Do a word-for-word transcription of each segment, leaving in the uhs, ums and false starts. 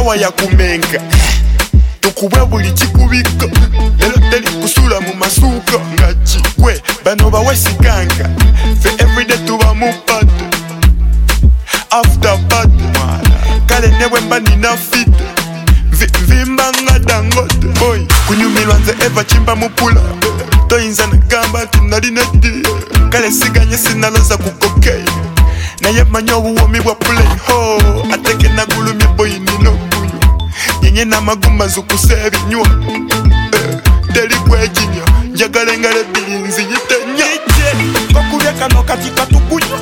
sawa ya kumenga tukubwa buli kikubiko lelo teli kusula mu masuka ngachikwe bano bawesiganga fe everyday tuba mu party after party kale newe mba nina fit vimba nga dangote boy kunyumirwa nze eva chimba mupula toyinza nagamba tinali nedi kale siganye sinaloza kukokei naye manyo obuwomi bwa play ho ateke nagulumye boy nino kunywa nyenye namagumba nzukuse ebinywa teli kwejinya njagala engalo ebbiri nziyitenya kokubya kano kati katukunywa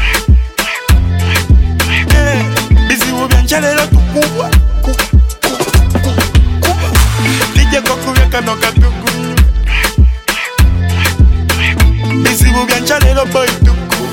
bizibu byanje lero tukubwa dije kokubya kano katukunywa bizibu byanje lero boy tuku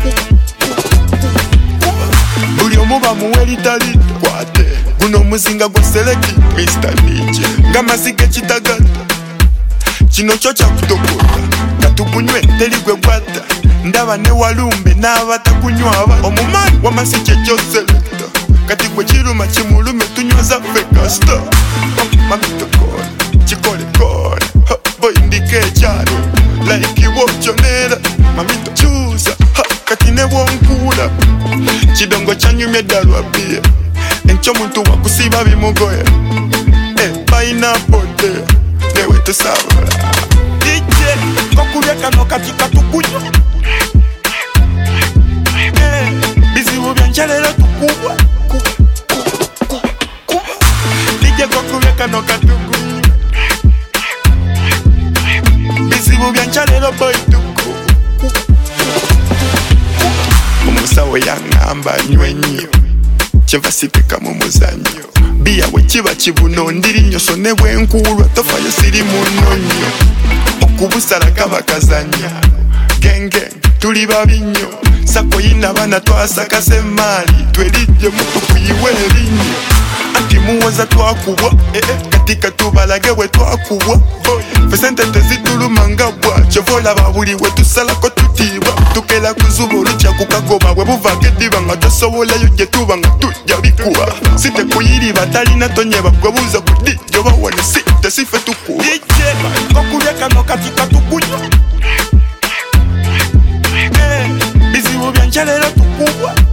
buli omu bamuweli talita kwate guno muzinga gwa seleki mister D J ngamaziga kitagata kino kyo kyakutokota katukunywe teri gwe gwata ndaba ne walumbe n'abatakunywa aba omumani wamasike kyo selekta kati gwe kiruma kimulume tunywaza ffe kasta mamitokona kikole kona boy ndike ekyalo like iwokyonera mamito chuza kati ne bwonkula kidongo kyanyumye ddalwa bia enkyo muntu wakusiba bimugoya pineapple newe tusabula dije kokubya kano kati katukunywa bizibu byanje lero tukubwa dije kokubya kano katukunywa bizibu byanje lero boy tuku umusawo yangamba nywenyo kyeva sipika mu muzanyo biya we kiba kibuno ndiri nyoso ne bwenkulwa tofayo siri munonyo okubusala kaba kazanya genge tuli babinyo sako yina bana twasaka semali twelije mutu kuyiwe linyo anti muwaza twakubwa eh eh katika tubalage we twakubwa fesente tezitulumanga bwa chovola babuli we tusala ko tutibwa tukela kuzubulu kya kukagoba we buvage diba nga tosobola yo je tuba nga tujja bikuba site kuyiri batalina tonyeba gwebuza kudi jo bawone site sife tuku dije kokubya kano kati katukunywa bizibu byanje lero tukubwa